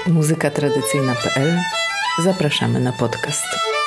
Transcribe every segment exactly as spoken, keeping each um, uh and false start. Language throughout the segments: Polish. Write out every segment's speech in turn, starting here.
muzyka tradycyjna kropka p l. Zapraszamy na podcast.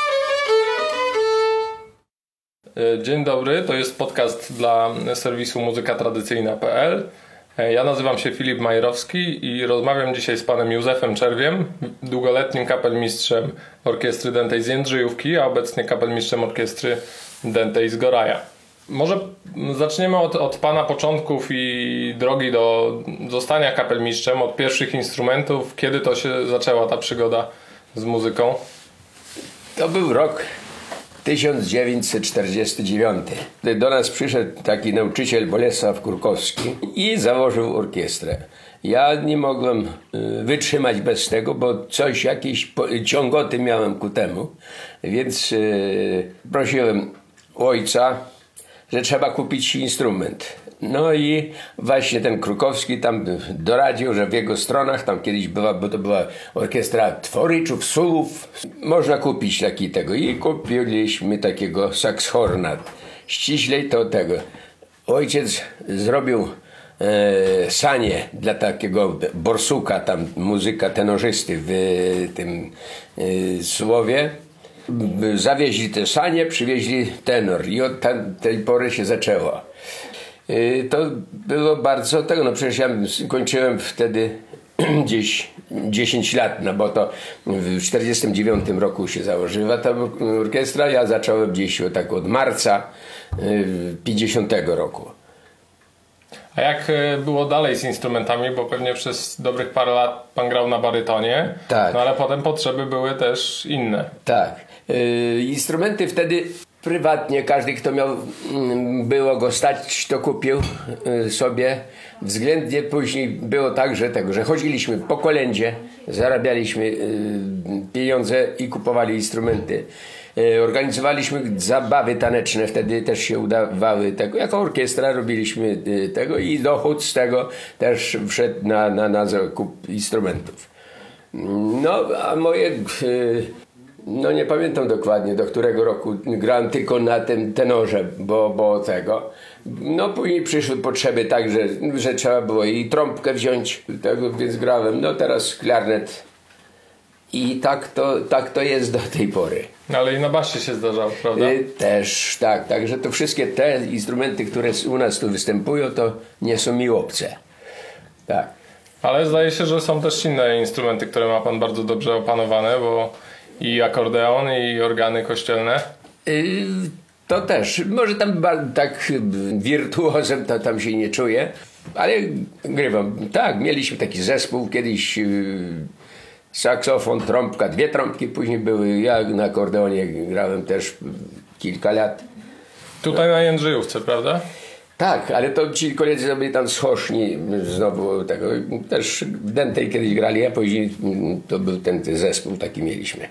Dzień dobry, to jest podcast dla serwisu muzyka tradycyjna kropka p l. Ja nazywam się Filip Majrowski i rozmawiam dzisiaj z panem Józefem Czerwiem, długoletnim kapelmistrzem orkiestry Dętej z Jędrzejówki, a obecnie kapelmistrzem orkiestry Dętej z Goraja. Może zaczniemy od, od pana początków i drogi do zostania kapelmistrzem, od pierwszych instrumentów. Kiedy to się zaczęła ta przygoda z muzyką? To był rok tysiąc dziewięćset czterdziesty dziewiąty. Do nas przyszedł taki nauczyciel Bolesław Kurkowski i założył orkiestrę. Ja nie mogłem wytrzymać bez tego, bo coś, jakieś ciągoty miałem ku temu. Więc yy, prosiłem ojca, że trzeba kupić instrument. No i właśnie ten Krukowski tam doradził, że w jego stronach, tam kiedyś była, bo to była orkiestra Tworyczów, Sulów, można kupić taki tego. I kupiliśmy takiego saxhorna. Ściślej to tego. Ojciec zrobił e, sanie dla takiego borsuka, tam muzyka tenorzysty w e, tym e, Słowie. Zawieźli te sanie, przywieźli tenor i od tej pory się zaczęło. To było bardzo tego, no przecież ja kończyłem wtedy gdzieś dziesięć lat, no bo to w czterdziestym dziewiątym roku się założyła ta orkiestra, ja zacząłem gdzieś tak od marca pięćdziesiątego roku. A jak było dalej z instrumentami, bo pewnie przez dobrych parę lat pan grał na barytonie, tak. No ale potem potrzeby były też inne. Tak. Yy, instrumenty wtedy prywatnie, każdy kto miał, yy, było go stać, to kupił yy, sobie. Względnie później było tak, że tego, że chodziliśmy po kolędzie, zarabialiśmy yy, pieniądze i kupowali instrumenty. Organizowaliśmy zabawy taneczne, wtedy też się udawały tego. Jako orkiestra robiliśmy tego i dochód z tego też wszedł na, na, na zakup instrumentów. No, a moje, no nie pamiętam dokładnie do którego roku grałem tylko na tym tenorze, bo, bo tego. No później przyszły potrzeby tak, że, że trzeba było i trąbkę wziąć, tego, więc grałem. No teraz klarnet. I tak to, tak to jest do tej pory. Ale i na basie się zdarzało, prawda? Y, też, tak. Także to wszystkie te instrumenty, które u nas tu występują, to nie są mi obce. Tak. Ale zdaje się, że są też inne instrumenty, które ma pan bardzo dobrze opanowane, bo i akordeon, i organy kościelne. Y, to też. Może tam tak wirtuozem to tam się nie czuję, ale grywam. Tak, mieliśmy taki zespół kiedyś... Y, saksofon, trąbka, dwie trąbki później były. Ja na akordeonie grałem też kilka lat. Tutaj na Jędrzejówce, prawda? Tak, ale to ci koledzy sobie tam z Choszni znowu tego, też w Dętej kiedyś grali, a później to był ten, ten zespół taki mieliśmy.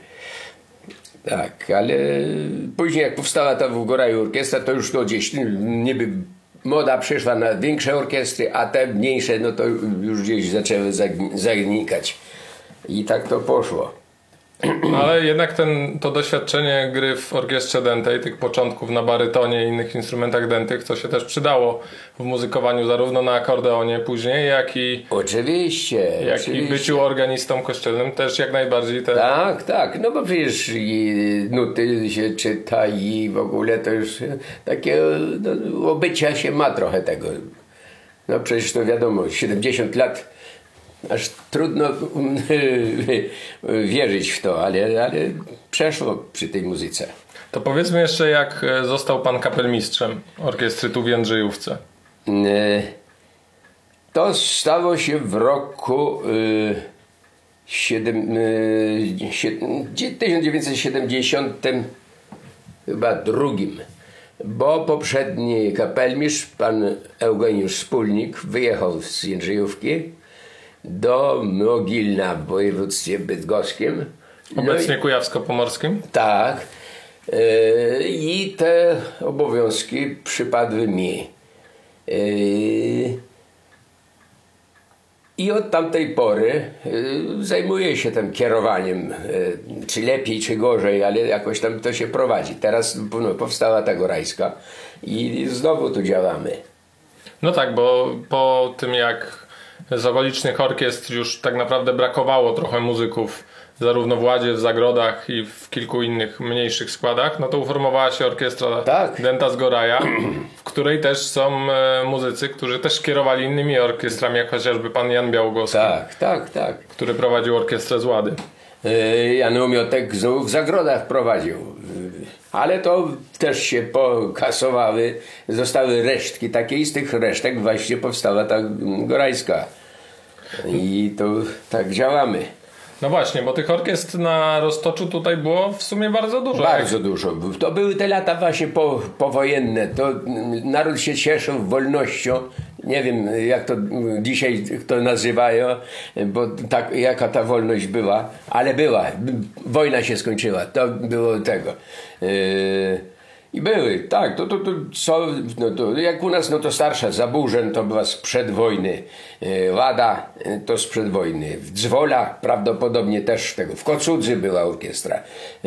Tak, ale później jak powstała ta w Goraju orkiestra, to już to gdzieś niby moda przyszła na większe orkiestry, a te mniejsze no to już gdzieś zaczęły zagnikać. I tak to poszło. Ale jednak ten, to doświadczenie gry w orkiestrze Dętej, tych początków na barytonie i innych instrumentach dętych, to się też przydało w muzykowaniu zarówno na akordeonie później, jak i oczywiście, jak oczywiście. i byciu organistą kościelnym też jak najbardziej. Te... Tak, tak, no bo przecież i nuty się czyta i w ogóle to już takie no, obycia się ma trochę tego. No przecież to wiadomo, siedemdziesiąt lat aż trudno wierzyć w to, ale, ale przeszło przy tej muzyce. To powiedzmy jeszcze, jak został pan kapelmistrzem orkiestry tu w Jędrzejówce. To stało się w roku tysiąc dziewięćset siedemdziesiątym chyba drugim, bo poprzedni kapelmistrz, pan Eugeniusz Wspólnik, wyjechał z Jędrzejówki do Mogilna w województwie bydgoskim. Obecnie no kujawsko-pomorskim? Tak. Yy, I te obowiązki przypadły mi. Yy, I od tamtej pory yy, zajmuję się tym kierowaniem. Yy, czy lepiej, czy gorzej, ale jakoś tam to się prowadzi. Teraz no, powstała ta Gorajska i znowu tu działamy. No tak, bo po tym jak z okolicznych orkiestr już tak naprawdę brakowało trochę muzyków, zarówno w Ładzie, w Zagrodach i w kilku innych mniejszych składach, no to uformowała się orkiestra Tak. Denta Zgoraja, w której też są e, muzycy, którzy też kierowali innymi orkiestrami, jak chociażby pan Jan Białogowski, Tak, tak, tak. który prowadził orkiestrę z Łady. Yy, Jan Umiotek znów w Zagrodach prowadził. Yy, Ale to też się pokasowały, zostały resztki takie i z tych resztek właśnie powstała ta Gorajska. I to tak działamy. No właśnie, bo tych orkiestr na Roztoczu tutaj było w sumie bardzo dużo. Bardzo dużo. To były te lata właśnie po, powojenne. To naród się cieszył wolnością. Nie wiem, jak to dzisiaj to nazywają, bo tak, jaka ta wolność była, ale była. Wojna się skończyła. To było tego. Yy, I były, tak, to, to, to, co, no to jak u nas, no to starsza Zaburzeń to była sprzed wojny, e, Łada e, to sprzed wojny, w Dzwola prawdopodobnie też tego, w Kocudzy była orkiestra, e,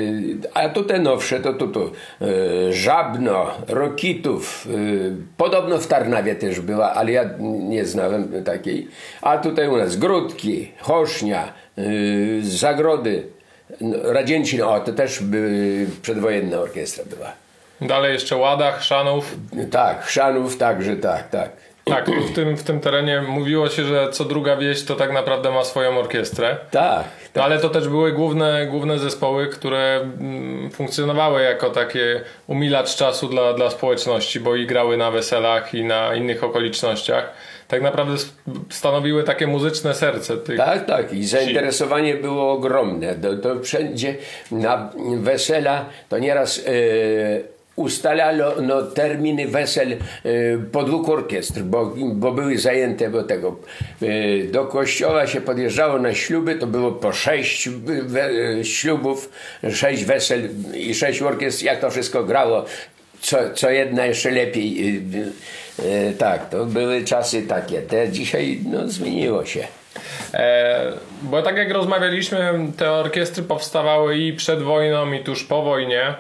a tu te nowsze, to tu, tu e, Żabno, Rokitów, e, podobno w Tarnawie też była, ale ja nie znałem takiej, a tutaj u nas Gródki, Chosznia, e, Zagrody, Radzięcin, o to też by przedwojenna orkiestra była. Dalej jeszcze Łada, Chrzanów. Tak, Chrzanów także, tak, tak. Tak, w tym, w tym terenie mówiło się, że co druga wieś to tak naprawdę ma swoją orkiestrę. Tak. No, ale to też były główne, główne zespoły, które mm, funkcjonowały jako takie umilacz czasu dla, dla społeczności, bo i grały na weselach i na innych okolicznościach. Tak naprawdę stanowiły takie muzyczne serce tych. Tak, tak. I zainteresowanie było ogromne. To, to wszędzie na wesela to nieraz e, ustalano no, terminy wesel e, po dwóch orkiestr, bo, bo były zajęte do tego. E, do kościoła się podjeżdżało na śluby, to było po sześć we, ślubów, sześć wesel i sześć orkiestr, jak to wszystko grało. Co, co jedna jeszcze lepiej. E, tak, to były czasy takie. Te dzisiaj no, zmieniło się. E, bo tak jak rozmawialiśmy, te orkiestry powstawały i przed wojną, i tuż po wojnie.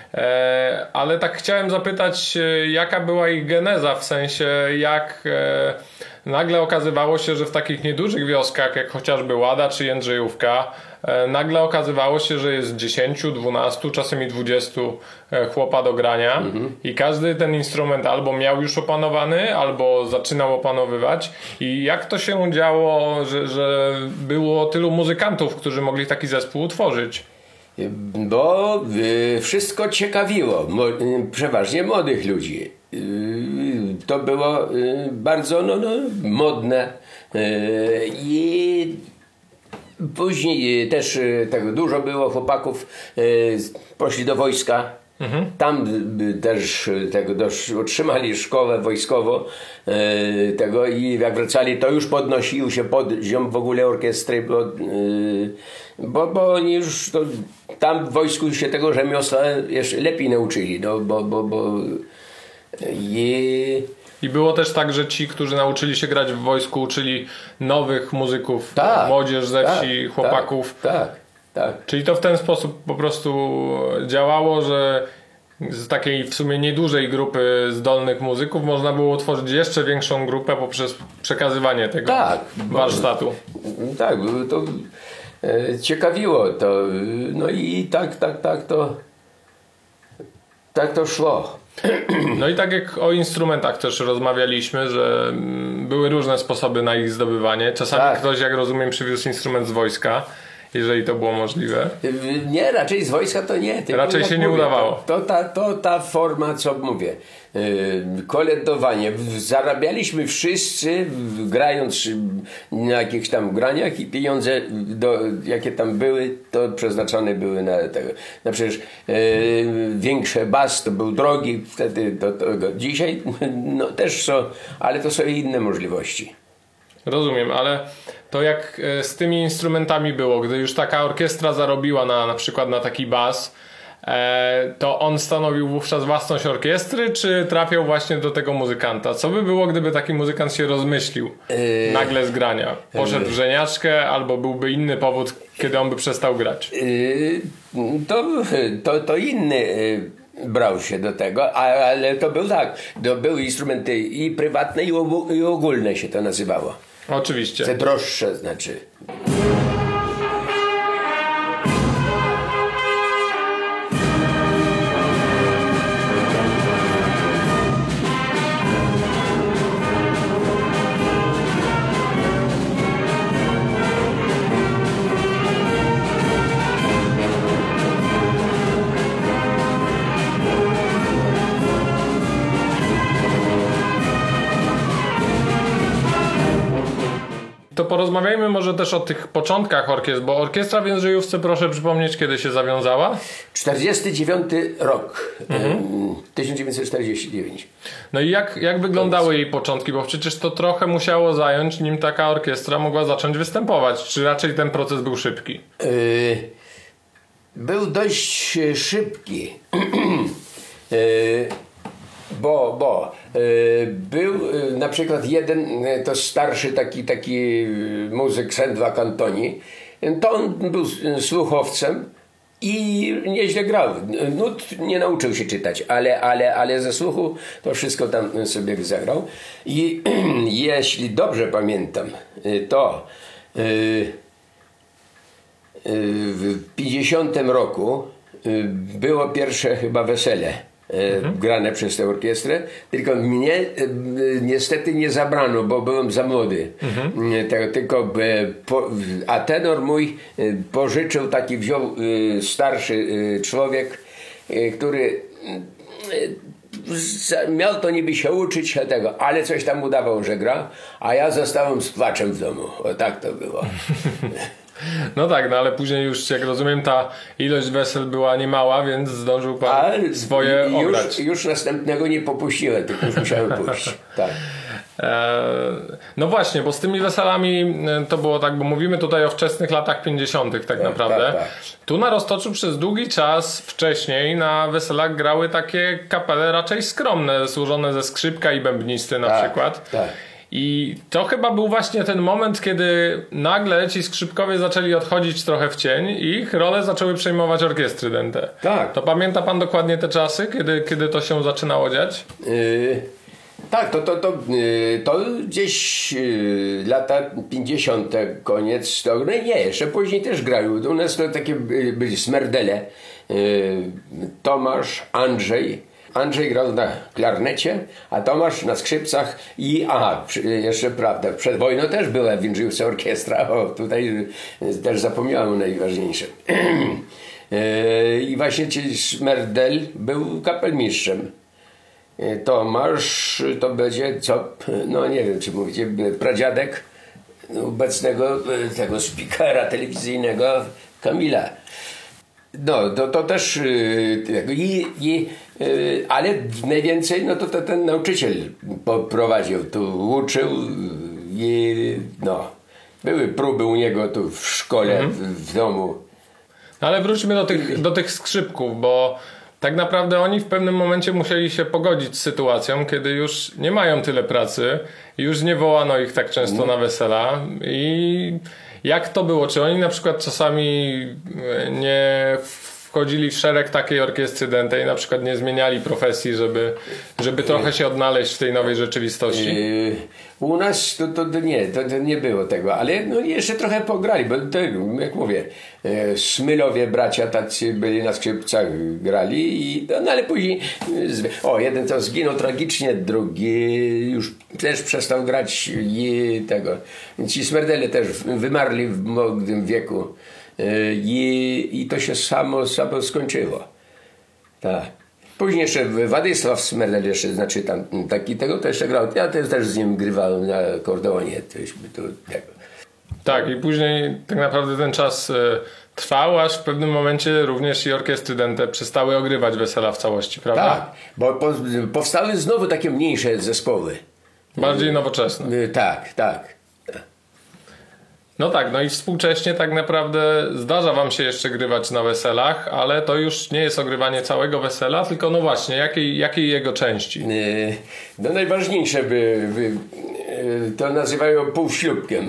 E, ale tak chciałem zapytać, jaka była ich geneza, w sensie jak e, nagle okazywało się, że w takich niedużych wioskach, jak chociażby Łada czy Jędrzejówka, e, nagle okazywało się, że jest dziesięciu, dwunastu, czasem i dwudziestu chłopa do grania mhm. i każdy ten instrument albo miał już opanowany, albo zaczynał opanowywać. I jak to się działo, że, że było tylu muzykantów, którzy mogli taki zespół utworzyć? Bo y, wszystko ciekawiło, mo, y, przeważnie młodych ludzi. Y, to było y, bardzo no, no, modne y, i później y, też y, tego dużo było chłopaków, y, poszli do wojska. Mhm. Tam y, też y, tego dosz, otrzymali szkołę wojskową y, tego i jak wracali, to już podnosił się poziom w ogóle orkiestry, bo, y, bo, bo oni już to, tam w wojsku się tego rzemiosła jeszcze lepiej nauczyli, no, bo, bo, bo i... I było też tak, że ci, którzy nauczyli się grać w wojsku, uczyli nowych muzyków, tak, młodzież ze tak, wsi, chłopaków. Tak, tak, tak. Czyli to w ten sposób po prostu działało, że z takiej w sumie niedużej grupy zdolnych muzyków można było utworzyć jeszcze większą grupę poprzez przekazywanie tego tak, warsztatu. Bo, tak, to e, ciekawiło to. No i tak, tak, tak to tak to szło. No i tak jak o instrumentach też rozmawialiśmy, że były różne sposoby na ich zdobywanie. Czasami tak. Ktoś, jak rozumiem, przywiózł instrument z wojska, jeżeli to było możliwe. Nie, raczej z wojska to nie. Tylko raczej się nie mówię, udawało. To, to, ta, to ta forma, co mówię, yy, kolędowanie. Zarabialiśmy wszyscy, grając na jakichś tam graniach i pieniądze, do, jakie tam były, to przeznaczone były na tego. No przecież yy, większe bas to był drogi wtedy. To, to, dzisiaj no, też są, ale to są inne możliwości. Rozumiem, ale to jak z tymi instrumentami było, gdy już taka orkiestra zarobiła na, na przykład na taki bas, e, to on stanowił wówczas własność orkiestry, czy trafiał właśnie do tego muzykanta? Co by było, gdyby taki muzykant się rozmyślił yy, nagle z grania? Poszedł w żeniaczkę, albo byłby inny powód, kiedy on by przestał grać? Yy, to, to, to inny brał się do tego, a, ale to był tak, to były instrumenty i prywatne i, ogó- i ogólne się to nazywało. Oczywiście. Te droższe znaczy. To porozmawiajmy może też o tych początkach orkiestr, bo orkiestra w Jędrzejówce, proszę przypomnieć, kiedy się zawiązała? czterdziesty dziewiąty rok, mhm. tysiąc dziewięćset czterdziesty dziewiąty. No i jak, jak wyglądały jej początki? Bo przecież to trochę musiało zająć, nim taka orkiestra mogła zacząć występować. Czy raczej ten proces był szybki? Yy, był dość szybki. yy, Bo, bo y, był y, na przykład jeden, y, to starszy taki, taki y, muzyk Sendwa Cantoni, to on był y, słuchowcem i nieźle grał. Nut nie nauczył się czytać, ale, ale, ale ze słuchu to wszystko tam sobie zagrał. I jeśli dobrze pamiętam, y, to y, y, w pięćdziesiątym roku y, było pierwsze chyba wesele. Mhm. grane przez tę orkiestrę, tylko mnie e, niestety nie zabrano, bo byłem za młody. Mhm. Te, tylko e, po, a tenor mój e, pożyczył, taki wziął e, starszy e, człowiek, e, który e, miał to niby się uczyć tego, ale coś tam udawał, że gra, a ja zostałem z płaczem w domu. O tak to było. No tak, no ale później już, jak rozumiem, ta ilość wesel była niemała, więc zdążył pan a swoje już, ograć. Już następnego nie popuściłem, tylko już musiałem pójść. Tak. No właśnie, bo z tymi weselami to było tak, bo mówimy tutaj o wczesnych latach pięćdziesiątych tak, tak naprawdę. Tak, tak. Tu na Roztoczu przez długi czas wcześniej na weselach grały takie kapele raczej skromne, służone ze skrzypka i bębnisty na tak, przykład. Tak. I to chyba był właśnie ten moment, kiedy nagle ci skrzypkowie zaczęli odchodzić trochę w cień i ich rolę zaczęły przejmować orkiestry dęte. Tak. To pamięta pan dokładnie te czasy, kiedy, kiedy to się zaczynało dziać? Yy, tak, to, to, to, yy, to gdzieś yy, lata pięćdziesiąte koniec. To, no nie, jeszcze później też grają. U nas to takie byli smerdele. Yy, Tomasz, Andrzej. Andrzej grał na klarnecie, a Tomasz na skrzypcach i aha, jeszcze prawda, przed wojną też była w Jędrzejówce orkiestra, o tutaj też zapomniałem o najważniejszym. I właśnie ci Smerdel był kapelmistrzem. Tomasz to będzie co, no nie wiem czy mówicie, pradziadek obecnego tego speakera telewizyjnego Kamila. No, to, to też yy, i, i, yy, ale najwięcej no to, to ten nauczyciel poprowadził, tu uczył i no, były próby u niego tu w szkole, mhm. w, w domu. Ale wróćmy do tych, do tych skrzypków, bo tak naprawdę oni w pewnym momencie musieli się pogodzić z sytuacją, kiedy już nie mają tyle pracy, już nie wołano ich tak często no. na wesela i jak to było? Czy oni na przykład czasami nie wchodzili w szereg takiej orkiestry dętej, na przykład nie zmieniali profesji, żeby, żeby trochę się odnaleźć w tej nowej rzeczywistości? Yy, u nas to, to, to nie, to, to nie było tego, ale no jeszcze trochę pograli, bo to, jak mówię, e, Smylowie bracia tacy byli na skrzypcach, grali, i, no ale później o, jeden to zginął tragicznie, drugi już też przestał grać i tego. Ci Smerdele też wymarli w młodym wieku. I, i to się samo, samo skończyło. Tak. Później jeszcze Władysław Smerdel jeszcze, znaczy tam taki tego to jeszcze grał. Ja też, też z nim grywałem na akordeonie. Tośmy to, tego. Tak, i później tak naprawdę ten czas y, trwał, aż w pewnym momencie również i orkiestry dęte przestały ogrywać wesela w całości, prawda? Tak, bo po, powstały znowu takie mniejsze zespoły. Bardziej nowoczesne. Y, tak, tak. No tak, no i współcześnie tak naprawdę zdarza wam się jeszcze grywać na weselach, ale to już nie jest ogrywanie całego wesela, tylko no właśnie, jakiej, jakiej jego części? No najważniejsze by, by to nazywają półślubkiem,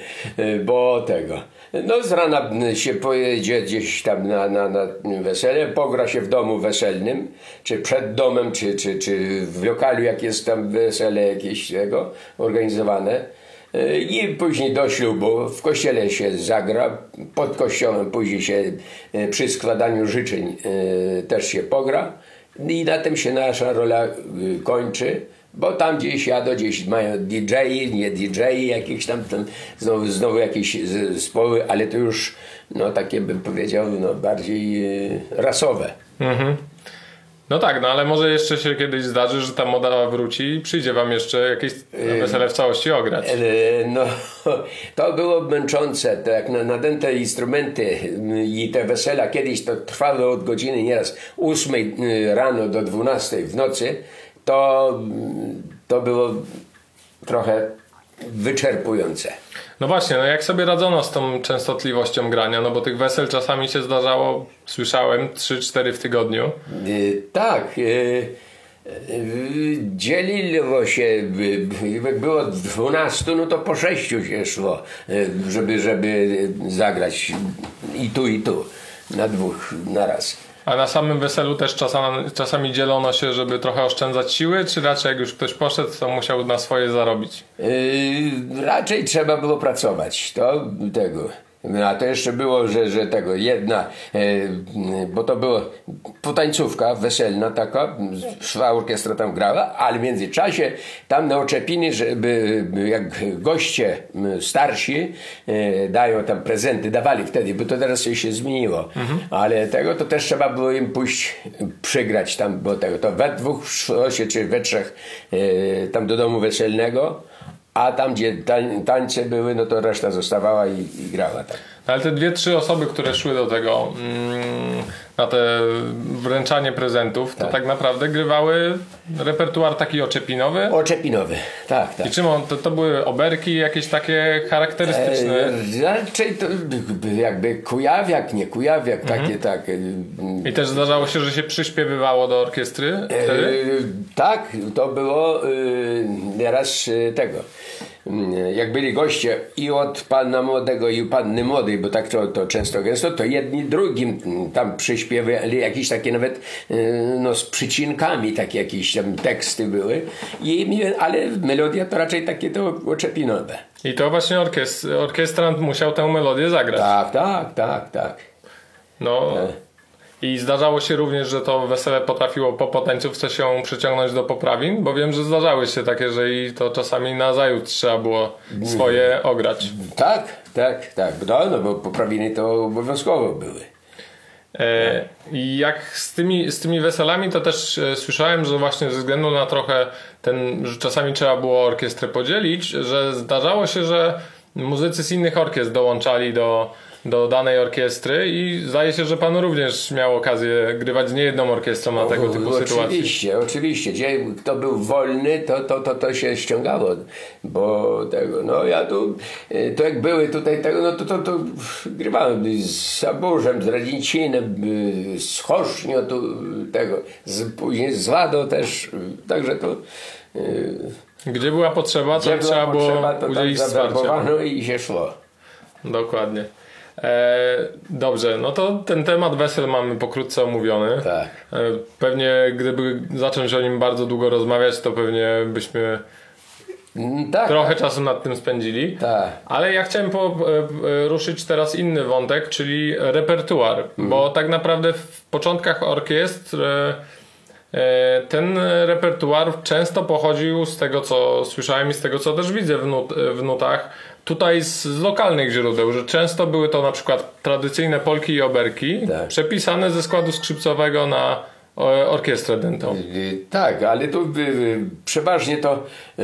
bo tego. No z rana się pojedzie gdzieś tam na, na, na wesele, pogra się w domu weselnym, czy przed domem, czy, czy, czy w lokalu, jak jest tam wesele jakieś tego organizowane. I później do ślubu w kościele się zagra, pod kościołem później się przy składaniu życzeń też się pogra i na tym się nasza rola kończy. Bo tam gdzieś jadą, gdzieś mają didżeji, nie didżeji, jakieś tam, tam znowu, znowu jakieś zespoły, ale to już no takie bym powiedział no, bardziej e, rasowe. Mhm. No tak, no ale może jeszcze się kiedyś zdarzy, że ta moda wróci i przyjdzie wam jeszcze jakieś wesele w całości ograć. E, no to było męczące, to jak na nadęte instrumenty i te wesela kiedyś to trwały od godziny nieraz ósmej rano do dwunastej w nocy. To, to było trochę wyczerpujące. No właśnie, no jak sobie radzono z tą częstotliwością grania? No bo tych wesel czasami się zdarzało, słyszałem, trzy cztery w tygodniu. Yy, tak. Yy, yy, dzieliło się, yy, jak było dwunastu, no to po sześciu się szło, yy, żeby, żeby zagrać i tu, i tu, na dwóch naraz. A na samym weselu też czasami, czasami dzielono się, żeby trochę oszczędzać siły, czy raczej jak już ktoś poszedł, to musiał na swoje zarobić? Yy, raczej trzeba było pracować. To tego. A to jeszcze było, że, że tego jedna, e, bo to była potańcówka weselna taka, szła orkiestra tam grała, ale w międzyczasie tam na oczepiny, żeby jak goście starsi e, dają tam prezenty, dawali wtedy, bo to teraz się zmieniło, mhm. ale tego to też trzeba było im pójść przygrać tam, bo tego to we dwóch szło się, czy we trzech e, tam do domu weselnego. A tam, gdzie tań, tańce były, no to reszta zostawała i, i grała tak. Ale te dwie, trzy osoby, które szły do tego mm, na te wręczanie prezentów, to tak, tak naprawdę grywały repertuar taki oczepinowy? Oczepinowy, tak, tak. I czym on, to, to były oberki jakieś takie charakterystyczne? E, raczej to jakby kujawiak, nie kujawiak, mhm. takie, tak. I też zdarzało się, że się przyśpiewywało do orkiestry wtedy? E, tak, to było e, nieraz tego. Jak byli goście i od pana młodego i panny młodej, bo tak to, to często gęsto, to jedni drugim tam przyśpiewali jakieś takie nawet no, z przycinkami, takie jakieś tam teksty były, I, ale melodia to raczej takie to oczepinowe. I to właśnie orkiest, orkiestrant musiał tę melodię zagrać. Tak, tak, tak, tak. No... I zdarzało się również, że to wesele potrafiło po potańcówce się przyciągnąć do poprawin, bo wiem, że zdarzały się takie, że i to czasami nazajutrz trzeba było swoje ograć. Tak, tak, tak. No, no bo poprawiny to obowiązkowo były. E, I jak z tymi, z tymi weselami to też e, słyszałem, że właśnie ze względu na trochę ten, że czasami trzeba było orkiestrę podzielić, że zdarzało się, że muzycy z innych orkiestr dołączali do do danej orkiestry i zdaje się, że pan również miał okazję grywać z niejedną orkiestrą na tego typu oczywiście, sytuacji. Oczywiście, oczywiście. Gdzie kto był wolny, to, to, to, to się ściągało, bo tego, no ja tu, to jak były tutaj tego, no to, to, to grywałem z Zaburzem, z Radzincinem, z Chosznią, tu, tego, z, później z Wadą też, także to... Gdzie była potrzeba, to trzeba było potrzeba, to udzielić wsparcia. I się szło. Dokładnie. E, dobrze, no to ten temat wesel mamy pokrótce omówiony. Tak. E, pewnie gdyby zacząć o nim bardzo długo rozmawiać, to pewnie byśmy tak, trochę tak. czasu nad tym spędzili. Tak. Ale ja chciałem po, e, ruszyć teraz inny wątek, czyli repertuar. Hmm. Bo tak naprawdę w początkach orkiestr e, e, ten repertuar często pochodził z tego, co słyszałem i z tego, co też widzę w, nut, w nutach, tutaj z, z lokalnych źródeł, że często były to na przykład tradycyjne polki i oberki, tak, przepisane ze składu skrzypcowego na o, orkiestrę dętą. Yy, tak, ale tu yy, przeważnie to yy,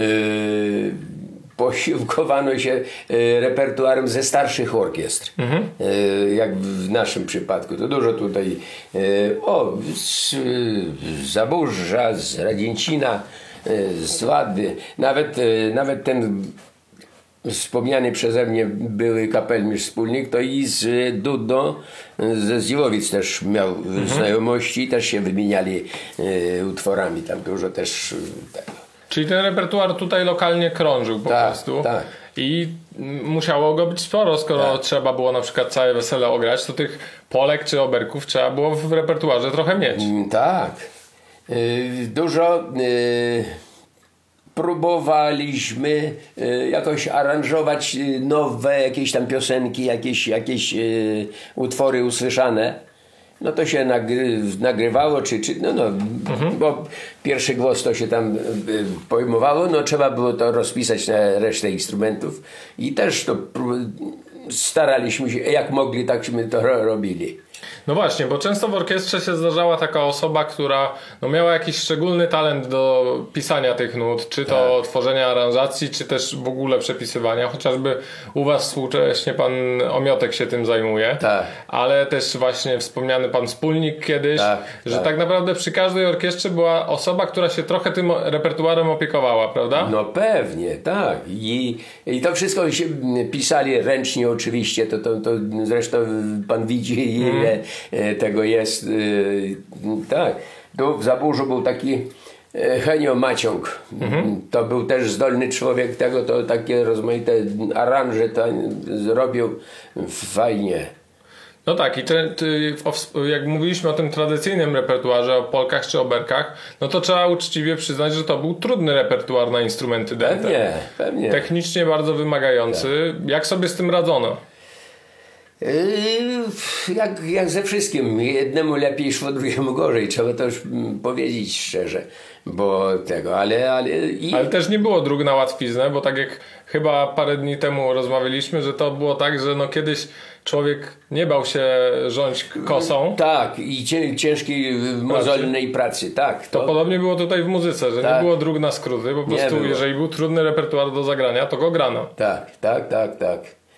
posiłkowano się yy, repertuarem ze starszych orkiestr. Mhm. Yy, jak w naszym przypadku. To dużo tutaj yy, o, z, z Zaburza, z Radzięcina, yy, z Łady. Nawet, yy, nawet ten wspomniany przeze mnie były kapelmistrz wspólnik, to i z Dudą ze Zdziłowic też miał mhm. znajomości, też się wymieniali e, utworami, tam dużo też tego. Czyli ten repertuar tutaj lokalnie krążył po Tak, prostu. tak. I musiało go być sporo, skoro Tak. trzeba było na przykład całe wesele ograć, to tych Polek czy oberków trzeba było w repertuarze trochę mieć. Mm, Tak. Yy, Dużo yy, próbowaliśmy yy, jakoś aranżować yy, nowe jakieś tam piosenki, jakieś, jakieś yy, utwory usłyszane. No to się nagry, nagrywało, czy, czy no, no bo pierwszy głos to się tam yy, pojmowało, no trzeba było to rozpisać na resztę instrumentów i też to pró- staraliśmy się, jak mogli, takśmy to ro- robili. No właśnie, bo często w orkiestrze się zdarzała taka osoba, która no, miała jakiś szczególny talent do pisania tych nut, czy to Tak. tworzenia aranżacji, czy też w ogóle przepisywania. Chociażby u was współcześnie pan Omiotek się tym zajmuje. Tak. Ale też właśnie wspomniany pan Wspólnik kiedyś, Tak, że tak. tak. naprawdę przy każdej orkiestrze była osoba, która się trochę tym repertuarem opiekowała, prawda? No pewnie, tak. I, i to wszystko się pisali ręcznie oczywiście, to, to, to zresztą pan widzi ile mm. tego jest. Tak. Tu w Zaburzu był taki Henio Maciąg. Mm-hmm. To był też zdolny człowiek tego, to takie rozmaite aranże to zrobił fajnie. No tak, i te, ty, o, jak mówiliśmy o tym tradycyjnym repertuarze, o polkach czy oberkach, no to trzeba uczciwie przyznać, że to był trudny repertuar na instrumenty dęte. Pewnie, pewnie. Technicznie bardzo wymagający. Tak. Jak sobie z tym radzono? Yy, Jak, jak ze wszystkim. Jednemu lepiej szło, drugiemu gorzej. Trzeba to już mm, powiedzieć szczerze. Bo tego, ale... Ale, i... Ale też nie było dróg na łatwiznę, bo tak jak chyba parę dni temu rozmawialiśmy, że to było tak, że no kiedyś człowiek nie bał się rządź kosą. Tak, i cię, ciężkiej, mozolnej pracy, tak. To podobnie było tutaj w muzyce, że Tak. nie było dróg na skróty, po prostu było. jeżeli był trudny repertuar do zagrania, to go grano. Tak, tak, tak, tak.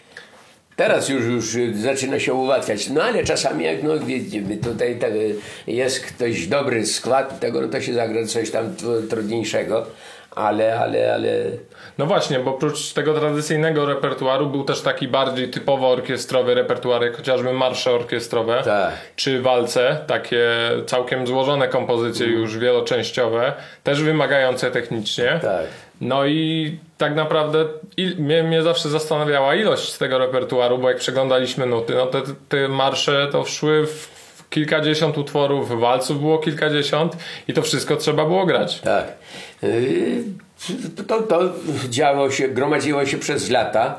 Teraz już, już zaczyna się ułatwiać, no ale czasami jak no widzimy, tutaj tak, jest ktoś dobry skład tego, no to się zagra coś tam tr- trudniejszego, ale, ale, ale... No właśnie, bo oprócz tego tradycyjnego repertuaru był też taki bardziej typowo orkiestrowy repertuar, jak chociażby marsze orkiestrowe, Tak. czy walce, takie całkiem złożone kompozycje już wieloczęściowe, też wymagające technicznie. Tak. No i tak naprawdę il, mnie, mnie zawsze zastanawiała ilość z tego repertuaru, bo jak przeglądaliśmy nuty, no te, te marsze to szły w kilkadziesiąt utworów, walców było kilkadziesiąt i to wszystko trzeba było grać. Tak. Yy, To, to działo się, gromadziło się przez lata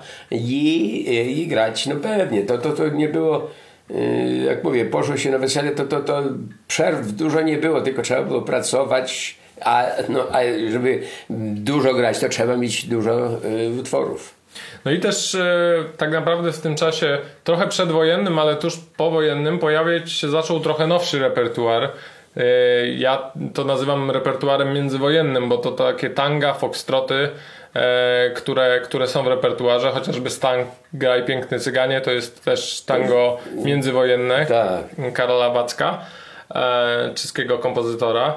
i, i grać, no pewnie. To, to, to nie było, yy, jak mówię, poszło się na wesele, to, to, to przerw dużo nie było, tylko trzeba było pracować, a, no, a żeby dużo grać, to trzeba mieć dużo yy, utworów. No i też e, tak naprawdę w tym czasie trochę przedwojennym, ale tuż powojennym pojawiać się zaczął trochę nowszy repertuar. E, ja to nazywam repertuarem międzywojennym, bo to takie tanga, foxtroty, e, które, które są w repertuarze, chociażby Stan Graj Piękny Cyganie, to jest też tango międzywojenne Tak. Karola Wacka, e, czeskiego kompozytora.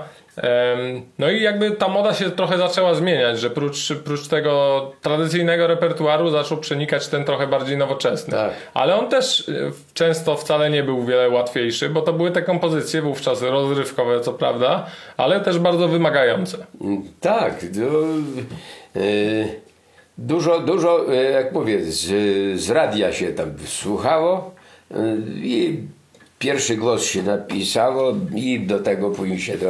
No i jakby ta moda się trochę zaczęła zmieniać, że prócz, prócz tego tradycyjnego repertuaru zaczął przenikać ten trochę bardziej nowoczesny. Tak. Ale on też e, często wcale nie był wiele łatwiejszy, bo to były te kompozycje wówczas rozrywkowe, co prawda, ale też bardzo wymagające. Tak. To, yy, dużo, dużo, yy, jak mówię, z, z radia się tam słuchało yy, i pierwszy głos się napisało i do tego później się to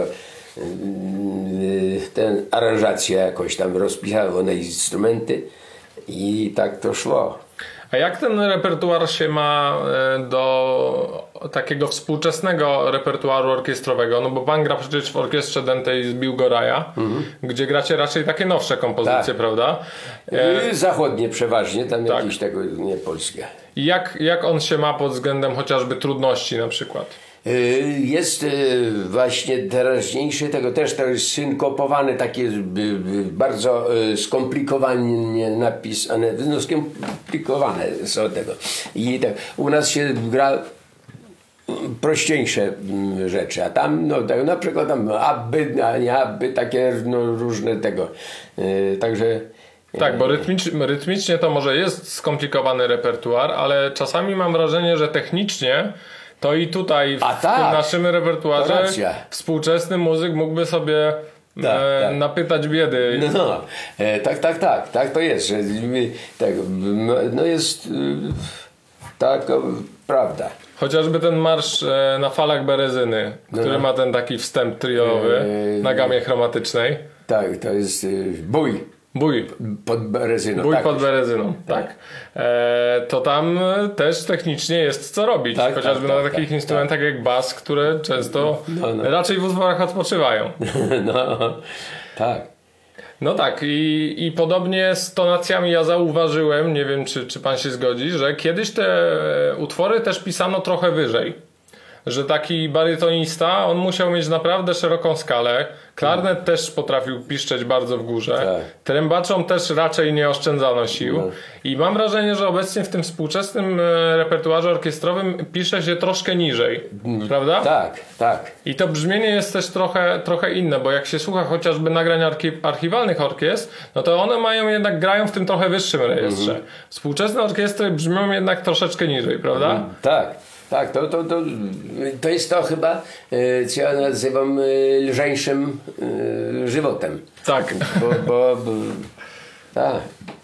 ten aranżacja jakoś tam rozpisało na instrumenty i tak to szło. A jak ten repertuar się ma do takiego współczesnego repertuaru orkiestrowego? No bo pan gra przecież w orkiestrze dętej z Biłgoraja, mhm. gdzie gracie raczej takie nowsze kompozycje, tak. prawda? E... Zachodnie przeważnie, tam tak. jakieś tego nie polskie. I jak, jak on się ma pod względem chociażby trudności na przykład? Jest właśnie teraźniejszy, tego też to jest synkopowane, takie bardzo skomplikowanie napisane, no skomplikowane są tego. I tak, u nas się gra prościejsze rzeczy, a tam no, tak, na przykład tam aby, a nie aby, takie no, różne tego. Także tak, bo rytmicznie, rytmicznie to może jest skomplikowany repertuar, ale czasami mam wrażenie, że technicznie to i tutaj w A tak, tym naszym repertuarze to racja. współczesny muzyk mógłby sobie Tak, e, tak. napytać biedy. No, no. E, tak, tak, tak, tak to jest, że my, tak, no, no jest y, tak, o, prawda. Chociażby ten marsz e, na falach Berezyny, który no. ma ten taki wstęp triowy Eee, na gamie chromatycznej. Tak, to jest y, bój Bój. pod Berezyną. Bój tak. pod Berezyną, tak. E, to tam też technicznie jest co robić. Tak, Chociażby tak, na tak, takich tak, instrumentach jak bas, które często No, no. raczej w utworach odpoczywają. No, tak. No tak, i, i podobnie z tonacjami ja zauważyłem, nie wiem czy, czy pan się zgodzi, że kiedyś te utwory też pisano trochę wyżej. Że taki barytonista, on musiał mieć naprawdę szeroką skalę. Klarnet mm. też potrafił piszczeć bardzo w górze. Tak. Trębaczom też raczej nie oszczędzano sił. No. I mam wrażenie, że obecnie w tym współczesnym e, repertuarze orkiestrowym pisze się troszkę niżej. Mm. Prawda? Tak, tak. I to brzmienie jest też trochę, trochę inne, bo jak się słucha chociażby nagrań archi- archiwalnych orkiestr, no to one mają jednak, grają w tym trochę wyższym rejestrze. Mm. Współczesne orkiestry brzmią jednak troszeczkę niżej, prawda? Mm, tak. Tak, to, to, to, to jest to chyba, e, co ja nazywam e, lżejszym e, żywotem. Tak. Bo, bo, bo tak.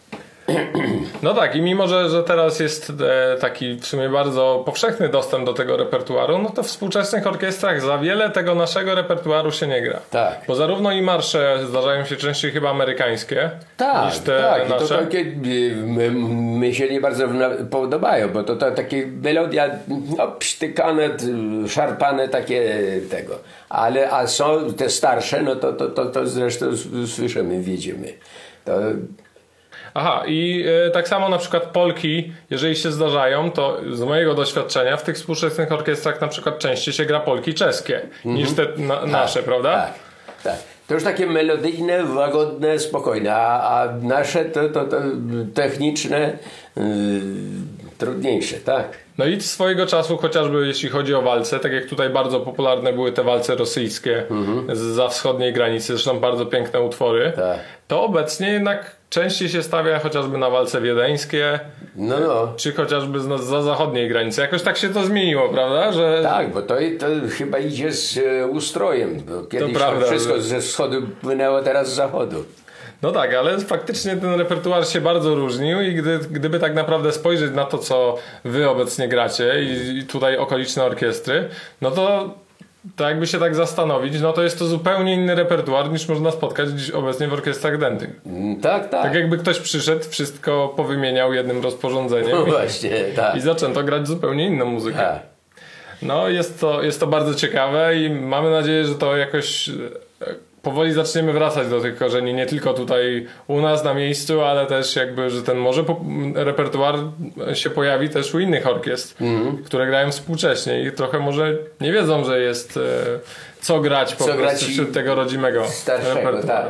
No tak, i mimo, że, że teraz jest e, taki w sumie bardzo powszechny dostęp do tego repertuaru, no to w współczesnych orkiestrach za wiele tego naszego repertuaru się nie gra. Tak. Bo zarówno i marsze zdarzają się częściej chyba amerykańskie Tak, niż te tak. I nasze. to takie my, my się nie bardzo podobają, bo to, to takie melodia no, psztykane, szarpane takie tego. Ale a są te starsze, no to, to, to, to zresztą słyszymy, widzimy. To Aha, i e, tak samo na przykład polki, jeżeli się zdarzają, to z mojego doświadczenia w tych współczesnych orkiestrach na przykład częściej się gra polki czeskie mm-hmm. niż te na, tak, nasze, prawda? Tak, tak. To już takie melodyjne, łagodne, spokojne, a, a nasze to, to, to techniczne, yy, trudniejsze, tak. No i swojego czasu, chociażby jeśli chodzi o walce, tak jak tutaj bardzo popularne były te walce rosyjskie mm-hmm. zza wschodniej granicy, zresztą bardzo piękne utwory, Tak. to obecnie jednak częściej się stawia chociażby na walce wiedeńskie, No, no. czy chociażby z, za zachodniej granicy. Jakoś tak się to zmieniło, prawda? Że... Tak, bo to, to chyba idzie z e, ustrojem, bo kiedyś To prawda, wszystko że- ze wschodu płynęło, teraz z zachodu. No tak, ale faktycznie ten repertuar się bardzo różnił i gdy, gdyby tak naprawdę spojrzeć na to, co wy obecnie gracie i, i tutaj okoliczne orkiestry, no to tak jakby się tak zastanowić, no to jest to zupełnie inny repertuar niż można spotkać dziś obecnie w orkiestrach dętych. Mm, Tak, tak. Tak jakby ktoś przyszedł, wszystko powymieniał jednym rozporządzeniem No właśnie, tak. i zaczęto grać zupełnie inną muzykę. tak. No jest to, jest to bardzo ciekawe i mamy nadzieję, że to jakoś e, powoli zaczniemy wracać do tych korzeni, nie tylko tutaj u nas na miejscu, ale też jakby, że ten może po, repertuar się pojawi też u innych orkiestr, mm-hmm. które grają współcześnie i trochę może nie wiedzą, że jest e, co grać po Co prostu grać wśród tego rodzimego Starszego, repertuaru. tak.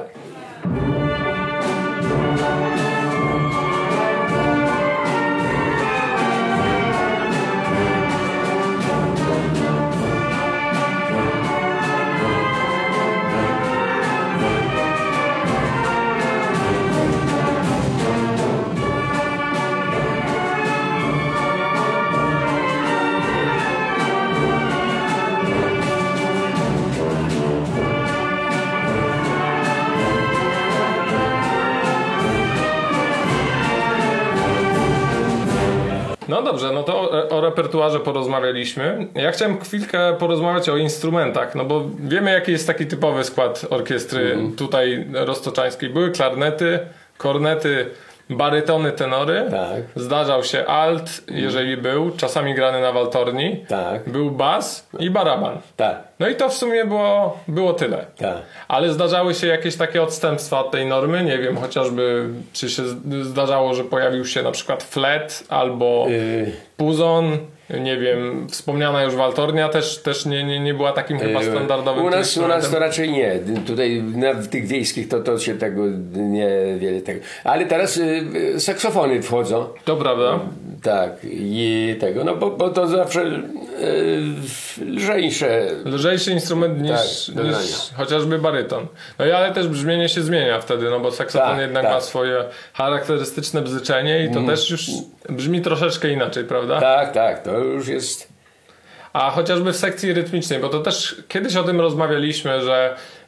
No dobrze, no to o, o repertuarze porozmawialiśmy. Ja chciałem chwilkę porozmawiać o instrumentach, no bo wiemy jaki jest taki typowy skład orkiestry mm. tutaj roztoczańskiej. Były klarnety, kornety, barytony, tenory. Tak. Zdarzał się alt, jeżeli był, czasami grany na waltorni. Tak. Był bas i baraban. Tak, No i to w sumie było, było tyle. tak. Ale zdarzały się jakieś takie odstępstwa od tej normy? Nie wiem, chociażby czy się zdarzało, że pojawił się na przykład flet albo Yy. puzon, nie wiem, wspomniana już waltornia też, też nie, nie, nie była takim chyba standardowym U nas, u nas instrumentem. to raczej nie. Tutaj na, w tych wiejskich to, to się tego nie wiele tego. Ale teraz y, y, saksofony wchodzą. To prawda. Tak, i tego, no bo, bo to zawsze y, lżejsze. Lżejszy instrument niż, Tak, do niż grania. chociażby baryton. No i ale też brzmienie się zmienia wtedy, no bo saksofon Tak, jednak tak. ma swoje charakterystyczne bzyczenie i to też już brzmi troszeczkę inaczej, prawda? Tak, tak, to już jest. A chociażby w sekcji rytmicznej, bo to też kiedyś o tym rozmawialiśmy, że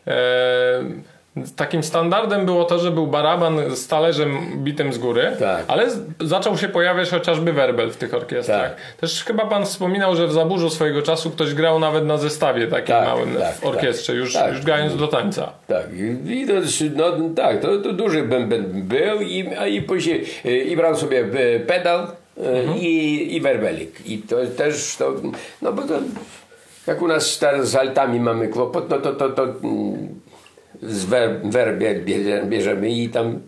e, takim standardem było to, że był baraban z talerzem bitym z góry, Tak. ale z, zaczął się pojawiać chociażby werbel w tych orkiestrach. Tak. Też chyba pan wspominał, że w Zaburzu swojego czasu ktoś grał nawet na zestawie takim Tak, małym tak, w orkiestrze, tak, już, tak. już grając do tańca. Tak, i i to, no, tak, to, to duży bęben był i, a i później e, i brał sobie e, pedał e, i, i werbelik. I to też to, no bo to jak u nas teraz z altami mamy kłopot, no to to, to mm, z wer, werbie bierze- bierzemy i tam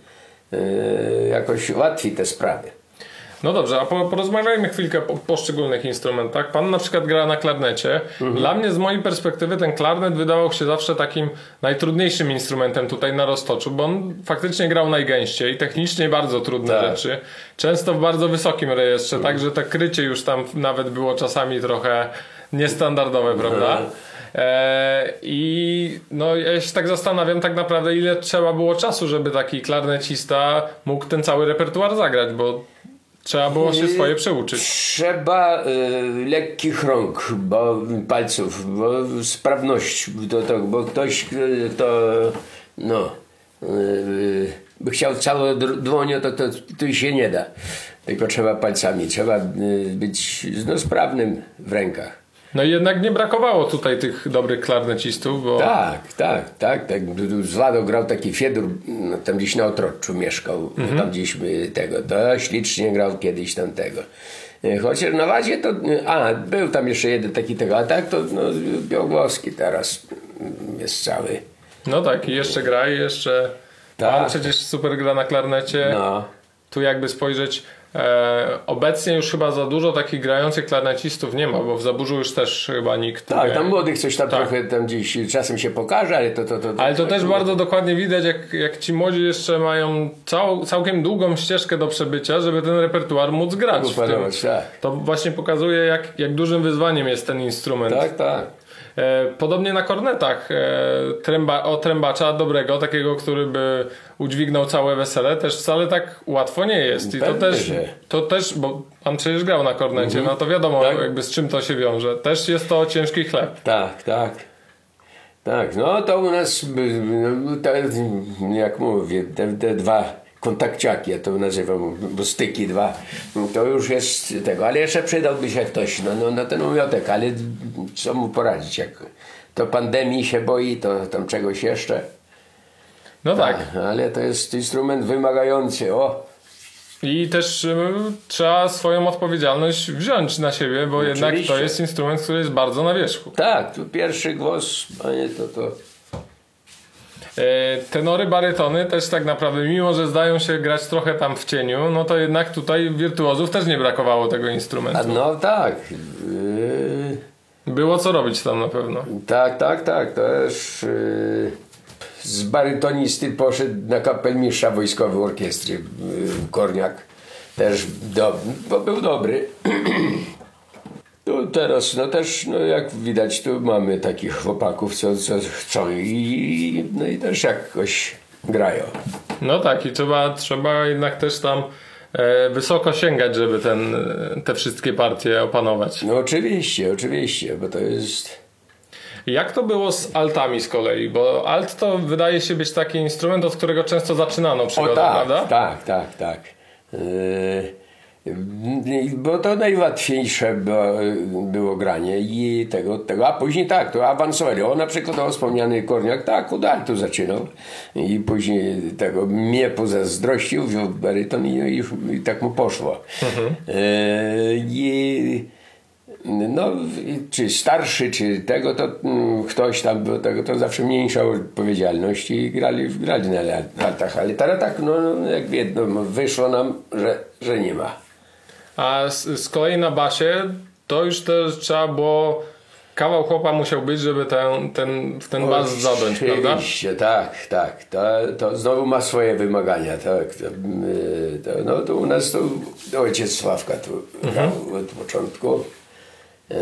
e, jakoś łatwiej te sprawy. No dobrze, a po, porozmawiajmy chwilkę o poszczególnych instrumentach. Pan na przykład gra na klarnecie. Dla mnie z mojej perspektywy ten klarnet wydawał się zawsze takim najtrudniejszym instrumentem tutaj na Roztoczu, bo on faktycznie grał najgęściej, technicznie bardzo trudne Tak. rzeczy. Często w bardzo wysokim rejestrze, tak że to krycie już tam nawet było czasami trochę niestandardowe, prawda? E, I no ja się tak zastanawiam tak naprawdę, ile trzeba było czasu, żeby taki klarnecista mógł ten cały repertuar zagrać, bo trzeba było się swoje przeuczyć. Trzeba y, lekkich rąk, bo palców, bo sprawność do tego, bo ktoś y, to no y, by chciał całą dłonią, to, to, to się nie da. Tylko trzeba palcami, trzeba y, być no, sprawnym w rękach. No i jednak nie brakowało tutaj tych dobrych klarnecistów, bo Tak, tak, tak. tak. Z Lado grał taki Fiedur, no, tam gdzieś na Otroczu mieszkał, Mhm. tam gdzieś my tego, to ślicznie grał kiedyś tam tego. E, Chociaż na Wadzie to, a był tam jeszcze jeden taki tego, a tak to no, Białogłowski teraz mm, jest cały. no tak, i jeszcze gra i jeszcze Tak. pan przecież super gra na klarnecie. No. Tu jakby spojrzeć, e, obecnie już chyba za dużo takich grających klarnecistów nie ma, bo w Zaburzu już też chyba nikt Tak, nie. tam młodych coś tam Tak. trochę tam gdzieś czasem się pokaże, ale to... to, to, to Ale to tak, też bardzo dokładnie widać, jak, jak ci młodzi jeszcze mają cał, całkiem długą ścieżkę do przebycia, żeby ten repertuar móc grać. w tym. Opanować, tak. To właśnie pokazuje, jak, jak dużym wyzwaniem jest ten instrument. Tak, tak. E, podobnie na kornetach. E, tręba, o trębacza dobrego, takiego, który by udźwignął całe wesele, też wcale tak łatwo nie jest. I to Pewnie, też, że. to też, bo pan przecież grał na kornecie, no to wiadomo Tak. jakby z czym to się wiąże. Też jest to ciężki chleb. Tak, tak. Tak, no to u nas, no, te, jak mówię, te, te dwa kontakciaki, ja to nazywam, bo styki dwa, to już jest tego, ale jeszcze przydałby się ktoś, no, no, no ten umiotek, ale co mu poradzić, jak to pandemii się boi, to tam czegoś jeszcze. No tak. Ale to jest instrument wymagający, o. I też y, trzeba swoją odpowiedzialność wziąć na siebie, bo jednak Oczywiście. to jest instrument, który jest bardzo na wierzchu. Tak, tu pierwszy głos, panie, to to... E, tenory, barytony też tak naprawdę, mimo że zdają się grać trochę tam w cieniu, no to jednak tutaj wirtuozów też nie brakowało tego instrumentu. A no tak, yy, Było co robić tam na pewno. tak, tak, tak, też yy, z barytonisty poszedł na kapelmistrza wojskowej orkiestry yy, Korniak, też do, bo był dobry. Tu teraz, no też, no jak widać, tu mamy takich chłopaków, co, co chcą i, no i też jakoś grają. No tak, i trzeba, trzeba jednak też tam e, wysoko sięgać, żeby ten, e, te wszystkie partie opanować. No oczywiście, oczywiście, bo to jest... Jak to było z altami z kolei? Bo alt to wydaje się być taki instrument, od którego często zaczynano przygodę, O tak, prawda? tak, tak, tak. Yy, bo to najłatwiejsze było, było granie i tego, tego, a później tak, to awansowali. O, na przykład o wspomniany Korniak, tak, od altu zaczynał i później tego mnie pozazdrościł, wziął baryton i, i, i tak mu poszło. Mhm. Yy, i no, czy starszy, czy tego, to mm, ktoś tam był tego, to zawsze mniejsza odpowiedzialność i grali, grali na altach, ale teraz tak, no, jak wiedzą, wyszło nam, że, że nie ma. A z, z kolei na basie to już też trzeba było, kawał chłopa musiał być, żeby ten, ten, w ten bas zadąć, prawda? Oczywiście, tak, tak. To, to znowu ma swoje wymagania, tak. To, yy, to, no to u nas to ojciec Sławka tu grał od początku. Yy,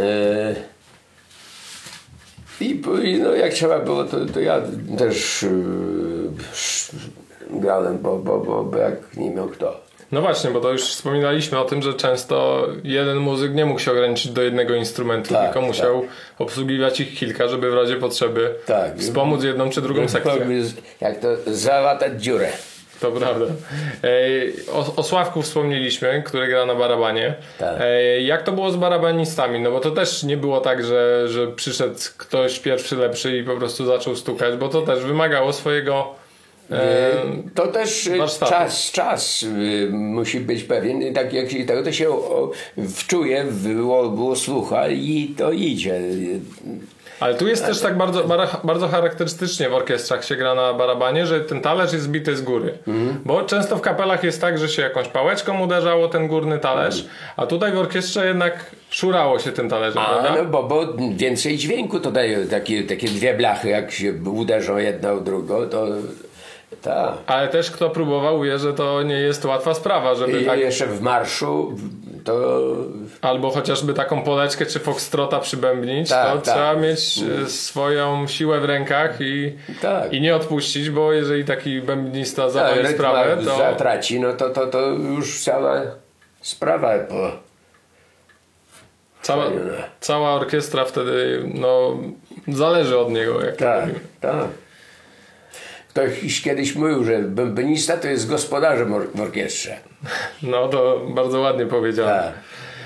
I i no, jak trzeba było, to, to ja też yy, grałem, bo, bo, bo, bo jak nie miał kto. No właśnie, bo to już wspominaliśmy o tym, że często jeden muzyk nie mógł się ograniczyć do jednego instrumentu, Tak, tylko musiał tak. obsługiwać ich kilka, żeby w razie potrzeby Tak. wspomóc jedną czy drugą sekcję. Jak to załatać dziurę. To prawda. Ej, O, o Sławku wspomnieliśmy, który gra na barabanie. Tak. Ej, Jak to było z barabanistami? No bo to też nie było tak, że, że przyszedł ktoś pierwszy lepszy i po prostu zaczął stukać, bo to też wymagało swojego e, To też warsztatu. czas, czas y, musi być pewien. I tak jak się tego to się o, wczuje, było, było słucha i to idzie. Ale tu jest też tak bardzo, bara- bardzo charakterystycznie w orkiestrach się gra na barabanie, że ten talerz jest zbity z góry. Mhm. Bo często w kapelach jest tak, że się jakąś pałeczką uderzało ten górny talerz, a tutaj w orkiestrze jednak szurało się tym talerzem, A, prawda? no bo, bo więcej dźwięku to daje takie, takie dwie blachy, jak się uderzą jedna o drugą, to tak. Ale też kto próbował wie, że to nie jest łatwa sprawa, żeby I tak... jeszcze w marszu to Albo chociażby taką poleczkę czy foxtrota przybębnić, Tak, to tak. trzeba mieć e, swoją siłę w rękach i, Tak. i nie odpuścić, bo jeżeli taki bębnista tak, zawali rytm sprawę, to... zatraci, no to, to, to już cała sprawa po... Cała, Fajne. cała orkiestra wtedy no, zależy od niego, jak to Tak, mówimy. tak. Ktoś kiedyś mówił, że bębenista to jest gospodarzem or- w orkiestrze. No to bardzo ładnie powiedziane. Tak.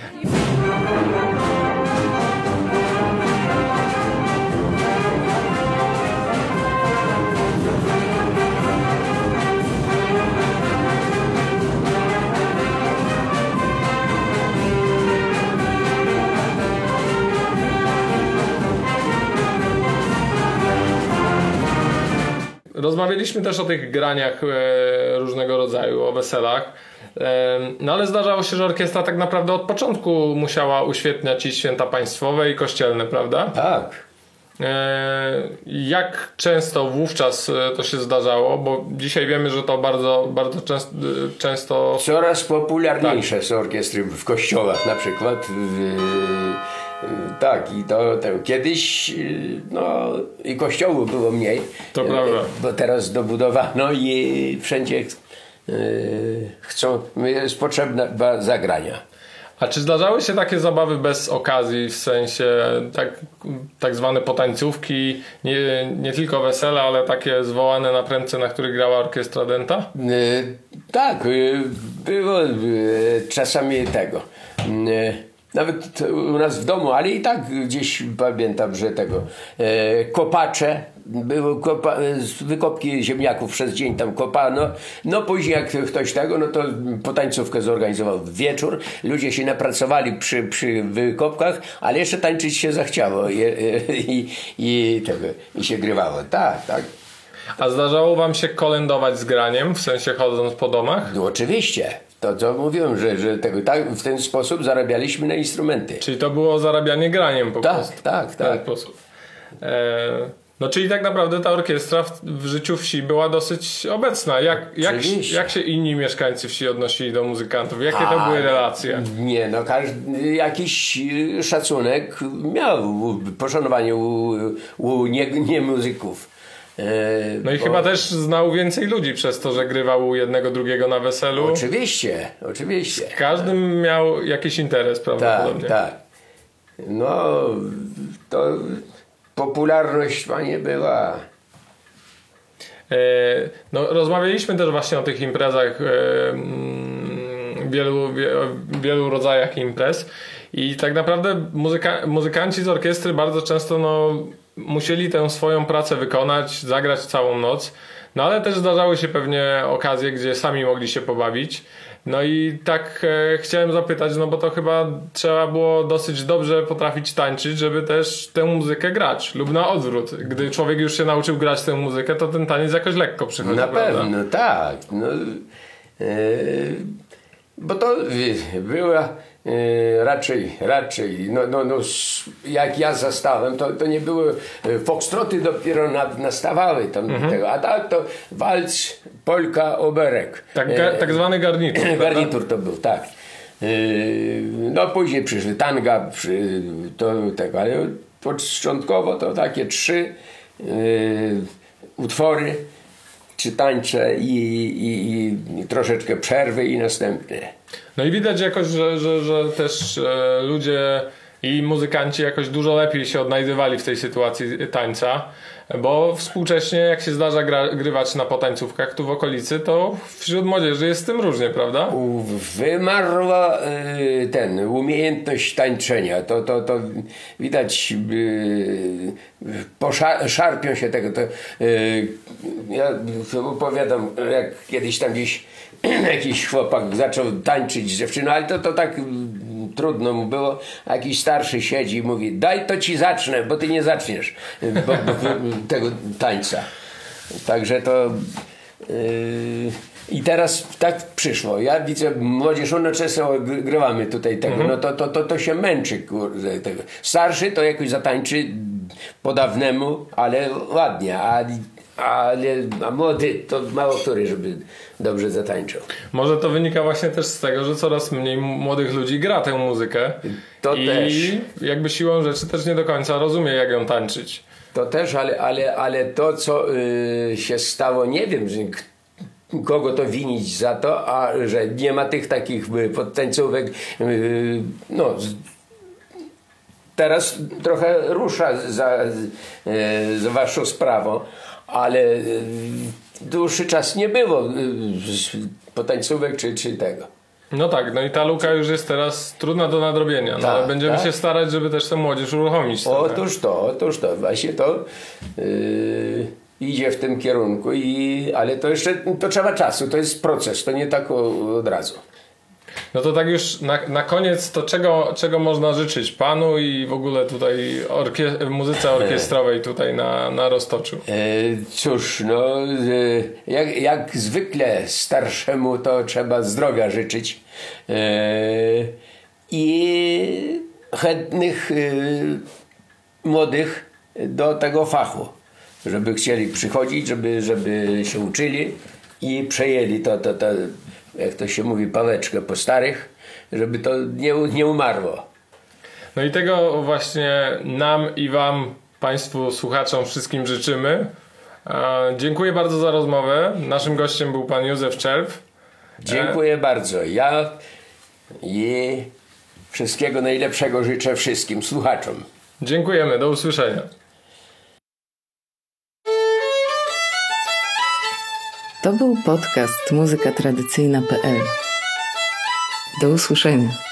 Rozmawialiśmy też o tych graniach e, różnego rodzaju, o weselach. E, no ale zdarzało się, że orkiestra tak naprawdę od początku musiała uświetniać i święta państwowe i kościelne, prawda? Tak. E, jak często wówczas e, to się zdarzało? Bo dzisiaj wiemy, że to bardzo, bardzo często, często... Coraz popularniejsze są orkiestry w kościołach na przykład. W, tak, i to, to kiedyś no i kościołów było mniej. To prawda. Bo teraz dobudowano i wszędzie yy, chcą, jest potrzebna zagrania. A czy zdarzały się takie zabawy bez okazji, w sensie tak, tak zwane potańcówki, nie, nie tylko wesele, ale takie zwołane na prędce, na których grała orkiestra Denta? Yy, tak, yy, było yy, czasami tego. Yy, Nawet u nas w domu, ale i tak gdzieś pamiętam, że tego e, kopacze, były kopa, wykopki ziemniaków przez dzień tam kopano. No później jak ktoś tego, no to potańcówkę zorganizował w wieczór. Ludzie się napracowali przy, przy wykopkach, ale jeszcze tańczyć się zachciało i, i, i, tego, i się grywało. Tak, tak. A zdarzało wam się kolędować z graniem, w sensie chodząc po domach? No oczywiście. To co mówiłem, że, że tego, tak, w ten sposób zarabialiśmy na instrumenty. Czyli to było zarabianie graniem po Tak, prostu. tak, W ten tak. sposób. E, no czyli tak naprawdę ta orkiestra w, w życiu wsi była dosyć obecna. Jak, jak, Oczywiście. jak się inni mieszkańcy wsi odnosili do muzykantów? Jakie to A, były relacje? Nie, no każdy jakiś y, szacunek miał, u- poszanowanie u, u nie, nie muzyków. E, No i bo- chyba też znał więcej ludzi przez to, że grywał u jednego, drugiego na weselu. Oczywiście, oczywiście. Każdy miał jakiś interes Tak, prawdopodobnie. tak. No, to popularność panie była. E, no, rozmawialiśmy też właśnie o tych imprezach, e, mm, wielu, wie, wielu rodzajach imprez i tak naprawdę muzyka, muzykanci z orkiestry bardzo często no, musieli tę swoją pracę wykonać, zagrać całą noc, no ale też zdarzały się pewnie okazje, gdzie sami mogli się pobawić. No i tak e, chciałem zapytać, no bo to chyba trzeba było dosyć dobrze potrafić tańczyć, żeby też tę muzykę grać. Lub na odwrót. Gdy człowiek już się nauczył grać tę muzykę, to ten taniec jakoś lekko przychodzi. Na prawda? pewno, tak. No, e, bo to e, była e, raczej, raczej, no, no, no, s- jak ja zastałem, to, to nie były e, foxtroty dopiero nad, nastawały tam Mhm. tego, a tak to walc, polka, oberek. Tak, ga, tak zwany garnitur. prawda? Garnitur to był, tak. Yy, No później przyszły tanga, przy, to tego, ale początkowo to takie trzy yy, utwory, czy tańczę i, i, i troszeczkę przerwy i następne. No i widać jakoś, że, że, że też e, ludzie i muzykanci jakoś dużo lepiej się odnajdywali w tej sytuacji tańca, bo współcześnie jak się zdarza gra, grywać na potańcówkach tu w okolicy, to wśród młodzieży jest z tym różnie, prawda? Wymarła y, ten, umiejętność tańczenia. To, to, to widać, y, posza, szarpią się tego. To, y, ja opowiadam, jak kiedyś tam gdzieś jakiś chłopak zaczął tańczyć z dziewczyną, ale to, to tak trudno mu było. A jakiś starszy siedzi i mówi: daj to ci zacznę, bo ty nie zaczniesz bo, bo, tego tańca. Także to yy, i teraz tak przyszło. Ja widzę młodzież, no często grywamy tutaj tego, mhm. no to, to, to, to się męczy, kurde, tego. Starszy to jakoś zatańczy po dawnemu, ale ładnie, a Ale, a młody to mało który, żeby dobrze zatańczył. Może to wynika właśnie też z tego, że coraz mniej młodych ludzi gra tę muzykę. To i też. jakby siłą rzeczy też nie do końca rozumie, jak ją tańczyć. To też, ale, ale, ale to, co y, się stało, nie wiem, że kogo to winić za to, a że nie ma tych takich y, podtańcówek, y, no teraz trochę rusza za, y, za waszą sprawą. Ale dłuższy czas nie było potańcówek czy, czy tego. No tak, no i ta luka już jest teraz trudna do nadrobienia, no tak, ale będziemy tak. się starać, żeby też tę młodzież uruchomić. Otóż to, otóż to, właśnie to yy, idzie w tym kierunku, i, ale to jeszcze to trzeba czasu, to jest proces, to nie tak od razu. No to tak już na, na koniec, to czego, czego można życzyć panu i w ogóle tutaj orkie- muzyce orkiestrowej tutaj na, na Roztoczu? E, cóż, no e, jak, jak zwykle starszemu to trzeba zdrowia życzyć e, i chętnych e, młodych do tego fachu, żeby chcieli przychodzić, żeby, żeby się uczyli i przejęli to, to, to jak to się mówi, pałeczkę po starych, żeby to nie, nie umarło. No i tego właśnie nam i wam, państwu słuchaczom, wszystkim życzymy. E, dziękuję bardzo za rozmowę. Naszym gościem był pan Józef Czerw. Dziękuję e... bardzo. Ja i wszystkiego najlepszego życzę wszystkim słuchaczom. Dziękujemy. Do usłyszenia. To był podcast muzyka tradycyjna kropka p l. Do usłyszenia.